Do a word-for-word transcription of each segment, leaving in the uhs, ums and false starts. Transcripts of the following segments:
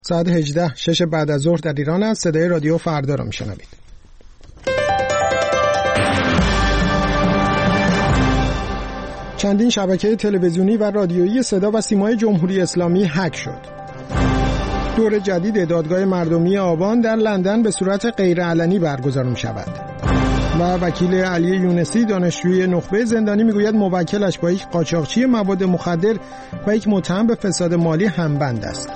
ساعت هجده شش بعد از ظهر در ایران است. صدای رادیو فردا را میشنوید. چندین شبکه تلویزیونی و رادیویی صدا و سیمای جمهوری اسلامی هک شد. دور جدید دادگاه مردمی آبان در لندن به صورت غیرعلنی برگزار می شود. و وکیل علی یونسی دانشجوی نخبه زندانی میگوید موکلش با یک قاچاقچی مواد مخدر و یک متهم به فساد مالی همبند است.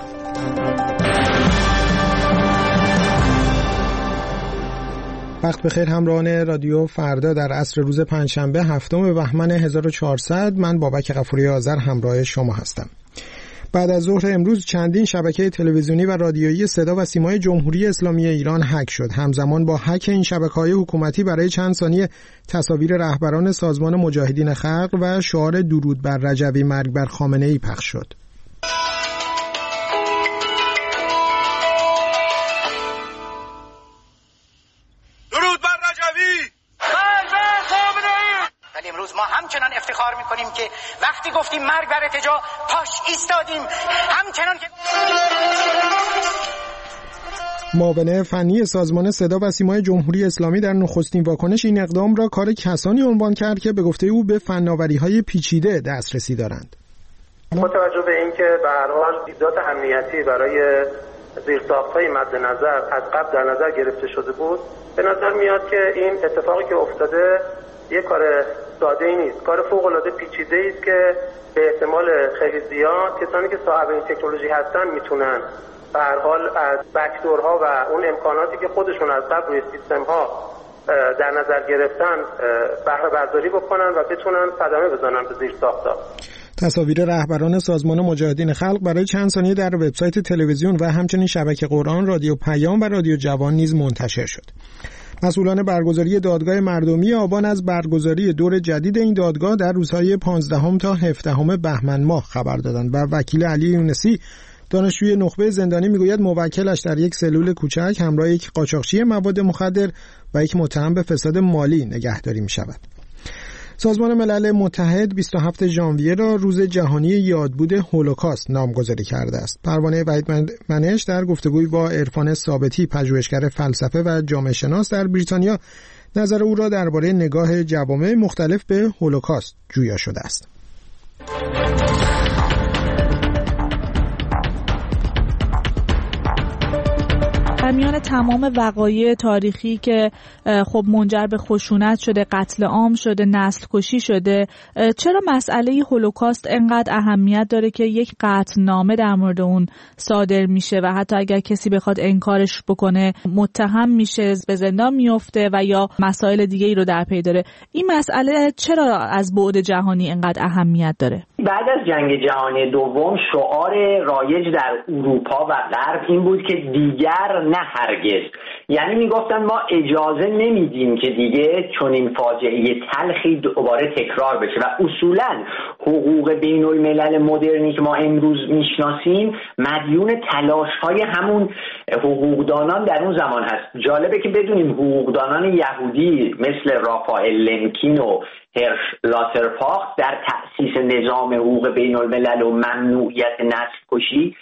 وقت بخیر همراهان رادیو فردا. در عصر روز پنجشنبه هفتم بهمن هزار و چهارصد من بابک غفوری آذر همراه شما هستم. بعد از ظهر امروز چندین شبکه تلویزیونی و رادیویی صدا و سیمای جمهوری اسلامی ایران هک شد. همزمان با هک این شبکه‌های حکومتی برای چند ثانیه تصاویر رهبران سازمان مجاهدین خلق و شعار درود بر رجوی مرگ بر خامنه‌ای پخش شد. ما همچنان افتخار میکنیم که وقتی گفتیم مرگ بر ارتجاع پاش ایستادیم، همچنان که معاون فنی سازمان صدا و سیمای جمهوری اسلامی در نخستین واکنش این اقدام را کار کسانی عنوان کرد که به گفته او به فناوری‌های پیچیده دسترسی دارند. با توجه به اینکه به هر حال ایجاد امنیتی برای زیرساخت‌های مد نظر از قبل در نظر گرفته شده بود، به نظر میاد که این اتفاقی که افتاده یک کار ساده ای نیست، کار فوق العاده پیچیده ای است که به احتمال خیلی زیاد کسانی که صاحب این تکنولوژی هستن میتونن به هر حال از بک‌دورها و اون امکاناتی که خودشون از قبل روی سیستم ها در نظر گرفتن بهره برداری بکنن و بتونن صدمه بزنن به زیر ساخت‌ها. تصاویر رهبران سازمان مجاهدین خلق برای چند ثانیه در وبسایت تلویزیون و همچنین شبکه قرآن، رادیو پیام و رادیو جوان نیز منتشر شد. مسئولان برگزاری دادگاه مردمی آبان از برگزاری دور جدید این دادگاه در روزهای پانزدهم تا هفدهم بهمن ماه خبر دادند و وکیل علی یونسی دانشجوی نخبه زندانی میگوید موکلش در یک سلول کوچک همراه یک قاچاقچی مواد مخدر و یک متهم به فساد مالی نگهداری می شود. سازمان ملل متحد بیست و هفتم ژانویه را روز جهانی یادبود هولوکاست نامگذاری کرده است. پروانه وحید منش در گفتگوی با عرفان ثابتی پژوهشگر فلسفه و جامعه شناس در بریتانیا نظر او را درباره نگاه جوامع مختلف به هولوکاست جویا شده است. در میان تمام وقایع تاریخی که خب منجر به خشونت شده، قتل عام شده، نسل کشی شده، چرا مسئله هولوکاست انقدر اهمیت داره که یک قطعنامه در مورد اون صادر میشه و حتی اگر کسی بخواد انکارش بکنه متهم میشه، به زندان میفته و یا مسائل دیگه ای رو در پی داره؟ این مسئله چرا از بعد جهانی انقدر اهمیت داره؟ بعد از جنگ جهانی دوم شعار رایج در اروپا و غرب این بود که دیگر نه هرگز، یعنی میگفتن ما اجازه نمیدیم که دیگه چون این فاجعه تلخی دوباره تکرار بشه و اصولا حقوق بین الملل مدرنی که ما امروز میشناسیم مدیون تلاش های همون حقوقدانان در اون زمان هست. جالبه که بدونیم حقوقدانان یهودی مثل رافائل لمکین و هرش لاترپاخت در تأسیس نظام حقوق بین الملل و ممنوعیت نسل کشی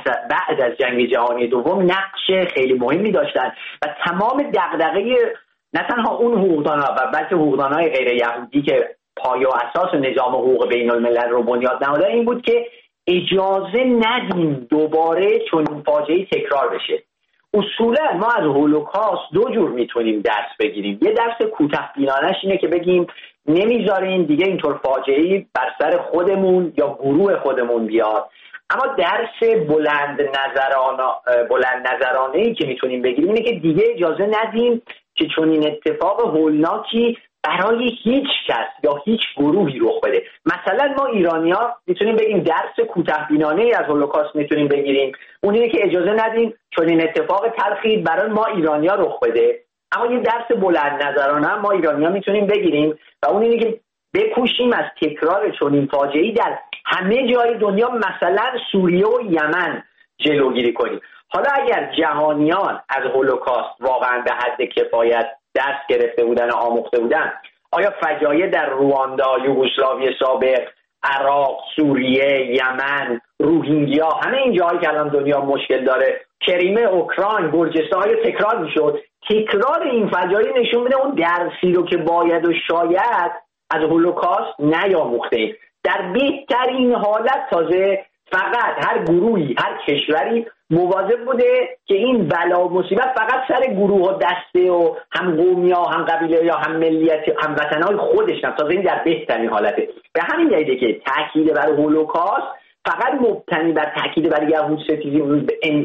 بعد از جنگ جهانی دوم نقش خیلی مهمی داشتن و تمام دغدغه نه تنها اون حقوقدان‌ها و بلکه حقوقدان‌های غیر یهودی که پایه و اساس نظام حقوق بین الملل رو بنیاد نهادن این بود که اجازه ندیم دوباره چون فاجعه‌ای تکرار بشه. اصولا ما از هولوکاست دو جور میتونیم درس بگیریم. یه درس کوتاه‌بینانه‌اش اینه که بگیم نمیذاریم دیگه اینطور فاجعه‌ای بر سر خودمون یا گروه خودمون بیاد. اما درس بلند نظرانه بلند نظرانه‌ای که میتونیم بگیریم اینه که دیگه اجازه ندیم که چون این اتفاق هولناکی برای هیچ کس یا هیچ گروهی رخ بده. مثلا ما ایرانی‌ها میتونیم بگیم درس کوتاه‌بینانه‌ای از هولوکاست میتونیم بگیریم، اون اینه که اجازه ندیم چون این اتفاق تلخی برای ما ایرانی‌ها رخ بده. اما یه درس بلند نظرانه ما ایرانی‌ها میتونیم بگیریم و اون اینه که بکوشیم از تکرار چون این فاجعه‌ای در همه جای دنیا مثلا سوریه و یمن جلوگیری کنیم. حالا اگر جهانیان از هولوکاست واقعا به حد کفایت درس گرفته بودن و آموخته بودن، آیا فجایع در رواندا، یوگسلاوی سابق، عراق، سوریه، یمن، روهینگیا، همه این جاهایی که الان دنیا مشکل داره، کریمه، اوکراین، گرجستان تکرار میشد. تکرار این فجایع نشون میده اون درسی رو که باید و شاید از هولوکاست نیاموختیم. در بهترین حالت تازه فقط هر گروهی، هر کشوری مواظب بوده که این بلا و مصیبت فقط سر گروه و دسته و هم قومی ها، هم قبیله یا هم ملیت، هم وطنهای خودش هم. تازه این در بهترین حالته. به همین دلیله که تاکید بر هولوکاست فقط مبتنی بر تاکید بر یهود ستیزی،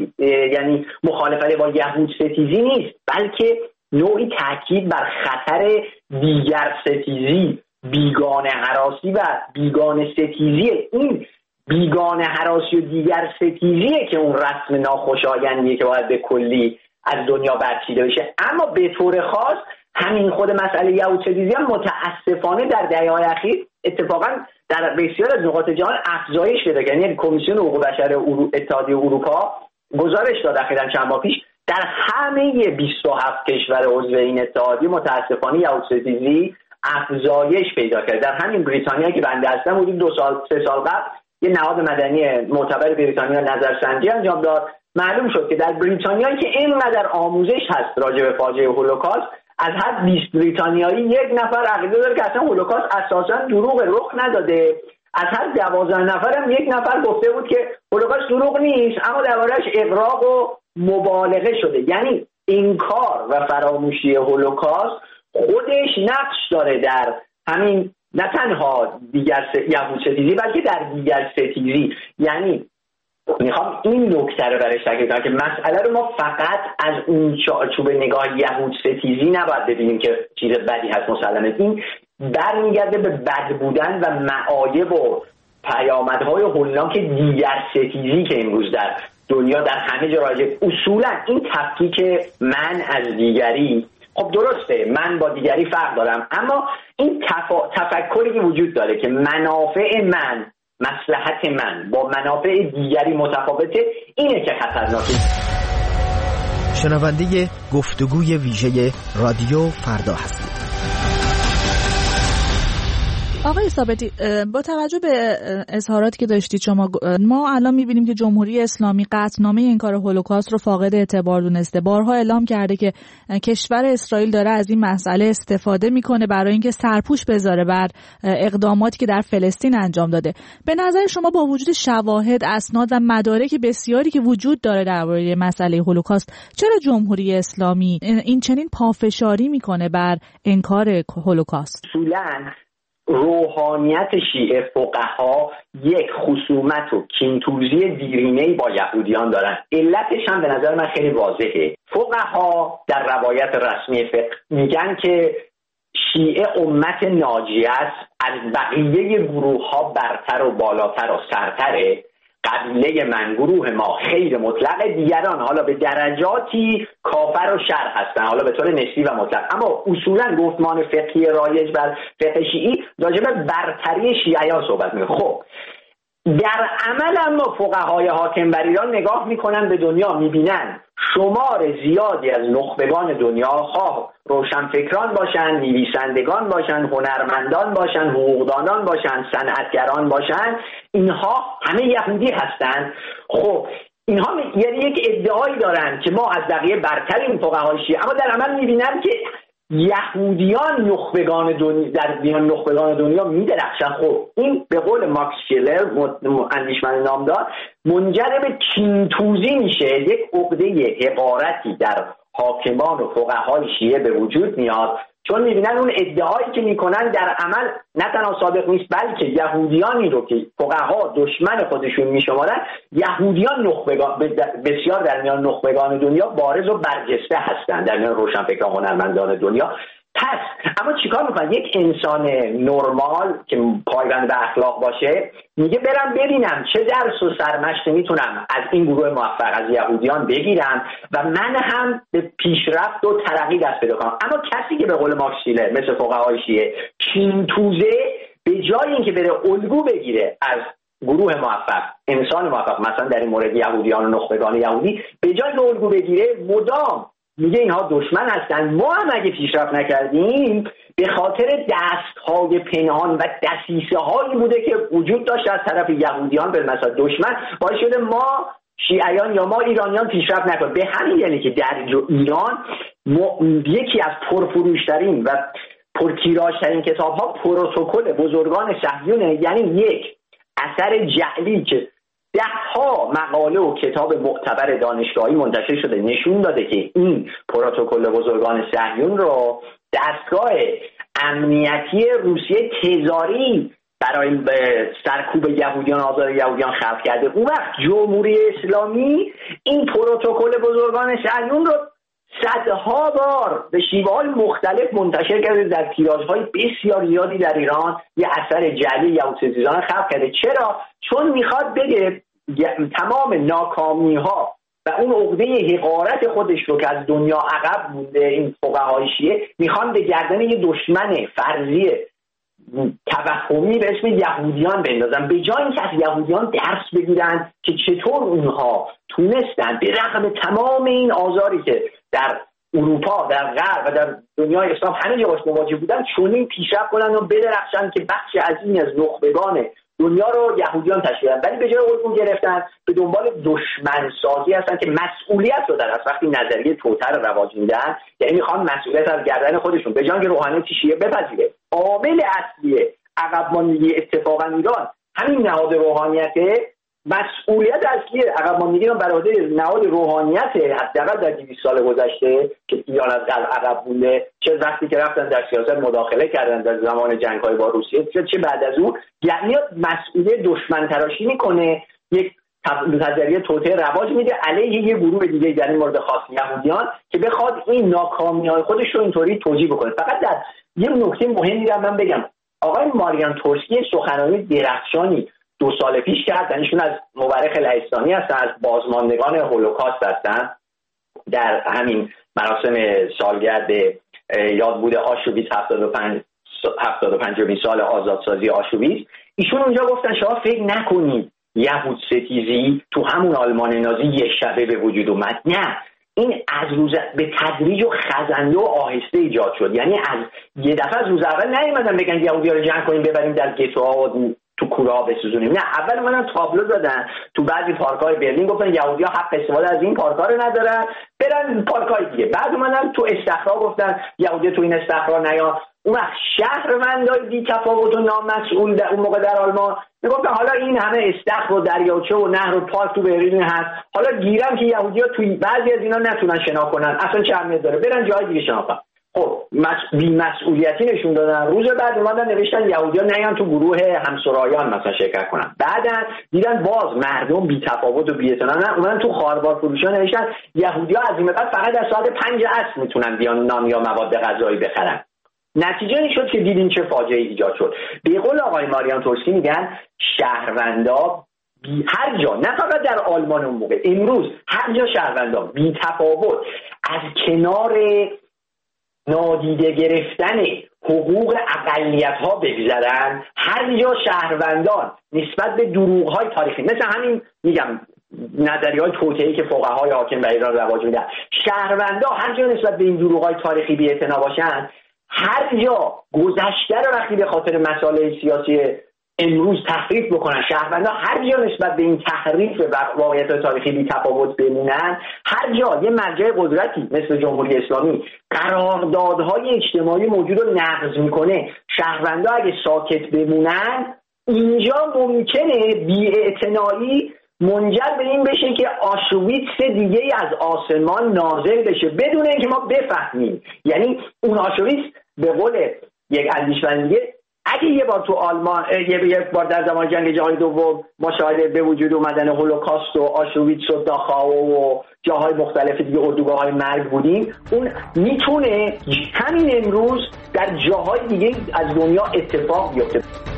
یعنی مخالفت با یهود ستیزی نیست، بلکه نوعی تاکید بر خطر دیگر ستیزی، بیگانه هراسی و بیگانه ستیزی. این بیگانه هراسی و دیگر ستیزیه که اون رسم ناخوشایندیه که باید به کلی از دنیا برچیده بشه. اما به طور خاص همین خود مسئله یهود ستیزی هم متاسفانه در دهه‌های اخیر اتفاقا در بسیار از نقاط جهان افزایش پیدا کرد. یعنی کمیسیون حقوق بشر اتحادیه اروپا گزارش داد اخیراً چند ماه پیش در همه بیست و هفت کشور عضو این اتحادیه متاسفانه یهود ستیزی افزایش پیدا کرد. در همین بریتانیا که بنده هستم حدود دو سال سه سال قبل یه نهاد مدنی معتبر بریتانیا نظرسنجی انجام داد. معلوم شد که در بریتانیا که اینقدر آموزش هست راجع به فاجعه هولوکاست، از هر بیست بریتانیایی یک نفر عقیده داره که اصلا هولوکاست اساسا دروغ، رخ نداده. از هر دوازده نفر هم یک نفر گفته بود که هولوکاست دروغ نیست، اما درباره‌اش اغراق و مبالغه شده. یعنی انکار و فراموشی هولوکاست خودش نقش داره در همین، نه تنها دیگر س... یهود ستیزی، بلکه در دیگر ستیزی. یعنی میخوام این نکته رو برش تاکید کنم که مسئله رو ما فقط از اون چوب نگاه یهود ستیزی نباید ببینیم که چیز بدی هست. مسلمه این برمیگرده به بد بودن و معایب و پیامدهای هولناک دیگر ستیزی که امروز در دنیا در همه جا راجع. اصولا این تفکیک من از دیگری، خب درسته من با دیگری فرق دارم، اما این تفا... تفکری که وجود داره که منافع من، مصلحت من با منافع دیگری متفاوته، اینه که خطرناکه. شنونده گفتگوی ویژه رادیو فردا هستید. آقای ثابتی، با توجه به اظهاراتی که داشتید شما، ما الان می‌بینیم که جمهوری اسلامی قطعنامه انکار هولوکاست رو فاقد اعتبار دونسته. بارها اعلام کرده که کشور اسرائیل داره از این مسئله استفاده میکنه برای اینکه سرپوش بذاره بر اقداماتی که در فلسطین انجام داده. به نظر شما با وجود شواهد، اسناد و مدارک بسیاری که وجود داره درباره مسئله هولوکاست، چرا جمهوری اسلامی این چنین پافشاری میکنه بر انکار هولوکاست؟ اصولاً روحانیت شیعه فقها یک خصومت و کینتوزی دیرینه‌ای با یهودیان دارن. علتش هم به نظر من خیلی واضحه. فقها در روایت رسمی فقه میگن که شیعه امت ناجیه است، از بقیه گروه ها برتر و بالاتر و سرتره. قبیله من، گروه ما خیر مطلق، دیگران حالا به درجاتی کافر و شر هستن، حالا به طور نسبی و مطلق. اما اصولا گفتمان فقهی رایج بر فقه شیعی راجع به برتری شیعیان صحبت میکنه. خب در عمل اما فقهای حاکم بر ایران نگاه میکنن به دنیا، میبینن شمار زیادی از نخبگان دنیا، خواه روشنفکران باشن، نویسندگان باشن، هنرمندان باشن، حقوقدانان باشن، صنعتگران باشن، اینها همه یهودی هستند. خب اینها یعنی یک ادعایی دارن که ما از بقیه برتریم فقهای شیعه، اما در عمل میبینن که یهودیان نخبگان دنیا در میان نخبگان دنیا میدرخشن. خب این به قول ماکس شیلر، اندیشمند نامدار، منجر به کینتوزی میشه، یک عقده حقارتی در حاکمان و فقهای شیعه به وجود میاد، چون میبینن اون ادعایی که میکنن در عمل نه تنها صادق نیست، بلکه یهودیانی رو که فقها دشمن خودشون میشمارن، یهودیان نخبگان بسیار در میان نخبگان دنیا بارز و برجسته هستند، در میان روشنفکران هنرمندان دنیا. پس اما چیکار میکنن؟ یک انسان نرمال که پایبند به اخلاق باشه میگه برم ببینم چه درس و سرمشقی میتونم از این گروه موفق از یهودیان بگیرم و من هم به پیشرفت و ترقی دست پیدا کنم. اما کسی که به قول ماکس شیلر مثل فقهای شیعه کینتوزه، به جای اینکه بره الگو بگیره از گروه موفق، انسان موفق، مثلا در این مورد یهودیان و نخبگان یهودی، به جای که الگو بگیره مدام میگه اینها دشمن هستن. ما هم اگه پیشرفت نکردیم به خاطر دستهای پنهان و دسیسه هایی بوده که وجود داشت از طرف یهودیان به مثلا دشمن، باعث شده ما شیعیان یا ما ایرانیان پیشرفت نکنیم. به همین یعنی که در ایران یکی از پرفروشترین و پرتیراژترین کتاب ها پروتکل بزرگان صهیونه، یعنی یک اثر جعلی که ده ها مقاله و کتاب معتبر دانشگاهی منتشر شده نشون داده که این پروتکل بزرگان صهیون رو دستگاه امنیتی روسیه تزاری برای سرکوب یهودیان، آزار یهودیان خلق کرده. اون وقت جمهوری اسلامی این پروتکل بزرگان صهیون رو صدها بار به شیوه‌های مختلف منتشر کرده، در تیراژهای بسیار زیادی در ایران یه اثر جعلی یهودستیزان خلق کرده. چرا؟ چون میخواد بگه تمام ناکامی‌ها و اون عقده حقارت خودش رو که از دنیا عقب مونده این فقهای شیعه میخوان به گردن یه دشمن فرضی توهمی به اسم یهودیان بندازن، به جای اینکه از یهودیان درس بگیرن که چطور اونها تونستن به رغم تمام این آزاری که در اروپا، در غرب و در دنیای اسلام همه جا باش مواجه بودن چنین پیشرفت کنن و بدرخشن که بخش عظیمی از نخبگان دنیا رو یهودیان تشکیل دادن، ولی به جای اون گرفتن به دنبال دشمن سازی هستن که مسئولیت رو در از وقتی نظریه توتر رواج میدن، یعنی میخوان مسئولیت از گردن خودشون به جای اینکه روحانیت شیعه بپذیره. عامل اصلی عقب ماندگی اتفاقا ایران همین نهاد روحانیته. مسئولیت اصلی عقب ماندگی رو بر عهده نهاد روحانیت حداقل در دویست سال گذشته که ایران از عقب مونده، چه وقتی که رفتن در سیاست مداخله کردن در زمان جنگ‌های با روسیه، چه بعد از اون، یعنی مسئولیت دشمن تراشی میکنه، یک نظریه توطئه رواج میده علیه یه گروه دیگه در این مورد خاص یهودیان که بخواد این ناکامی‌های خودش رو اینطوری توجیه بکنه. فقط در یه نکته مهمی رو من بگم، آقای ماریان تورسکی سخنرانی درخشانی دو سال پیش کردن، ایشون از مورخ لهستانی هستن، از بازماندگان هولوکاست هستن، در همین مراسم سالگرد یادبود آشوبیتس هفتاد و پنجمین سال آزادسازی آشوبیتس. ایشون اونجا گفتن شما فکر نکنید یهود ستیزی تو همون آلمان نازی یه شبه به وجود اومد، نه، این از روز به تدریج و خزنده و آهسته ایجاد شد. یعنی از یه دفعه از روز اول نیومدن بگن یهودی‌ها رو جمع کنیم ببریم در گتوها و تو کوره بسوزونیم، نه، اول منم تابلو دادن تو بعضی پارک‌های برلین، گفتن یهودی‌ها حق استفاده از این پارک‌ها رو ندارن، برن پارک‌های دیگه. بعد اومدن تو استخرها گفتن یهودی‌ها تو این استخرها نیان. اون وقت شهروندای بی‌تفاوت و نامسئول در اون موقع در آلمان میگفتن حالا این همه استخر و دریاچه و نهر و پارک تو برلین هست، حالا گیرم که یهودی‌ها توی بعضی از اینا نتونن شنا کنن، اصلا چه اهمیت داره، برن جای دیگه شنا کنن. خب بی‌مسئولیتی نشون دادن. روز بعد اومدن نوشتن یهودی‌ها نیان تو گروه همسرایان مثلا شرکت کنن. بعدن دیدن باز مردم بی‌تفاوت و بی‌اعتنا، اومدن تو خاربار فروشا نوشتن یهودی‌ها از این بعد فقط از ساعت پنج عصر میتونن بیان نان یا مواد غذایی بخرن. نتیجه این شد که دیدین چه فاجعه ایجاد شد. به قول آقای ماریان تورسکی میگن شهروندا بی هر جا، نه فقط در آلمان اون موقع، امروز هر جا شهروندا بی‌تفاوت از کنار نادیده گرفتن حقوق اقلیت‌ها بگذرن، هر جا شهروندان نسبت به دروغ‌های تاریخی مثل همین میگم نظریه‌های توطئه‌ای که فقهای حاکم بر ایران رواج میدن، شهروندا هر جا نسبت به این دروغ‌های تاریخی بی‌اعتنا باشن، هر جا گذشته رو وقتی به خاطر مسائل سیاسی امروز تحریف بکنن، شهروندا هر جا نسبت به این تحریف و واقعیت تاریخی بی تفاوت بمونن، هر جا یه مرجع قدرتی مثل جمهوری اسلامی قراردادهای اجتماعی موجود رو نقض میکنه، شهروندا اگه ساکت بمونن، اینجا ممکنه بی‌اعتنایی منجر به این بشه که آشویتس دیگه از آسمان نازل بشه بدون اینکه ما بفهمیم. یعنی اون آشویتس به قول یک اندیشمند اگه یه بار تو آلمان یک بار در زمان جنگ جهانی دوم مشاهده به وجود اومدن هولوکاست و آشویتس و داخاو و جاهای مختلف دیگه اردوگاه‌های مرگ بودیم، اون میتونه همین امروز در جاهای دیگه از دنیا اتفاق بیفته.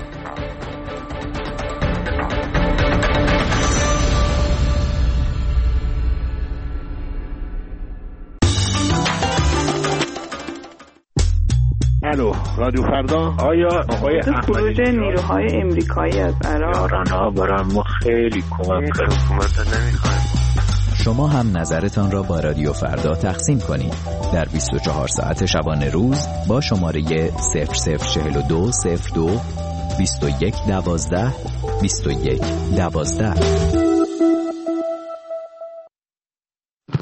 الو رادیو فردا. آیا آقای خروج نیروهای امریکایی از عراق یارانا برای ما خیلی کمک کرد. حکومت نمیخوایم. شما هم نظرتان را با رادیو فردا تقسیم کنید در بیست و چهار ساعت شبانه روز با شماره صفر صفر چهل و دو صفر دو بیست و یک دوازده بیست و یک دوازده.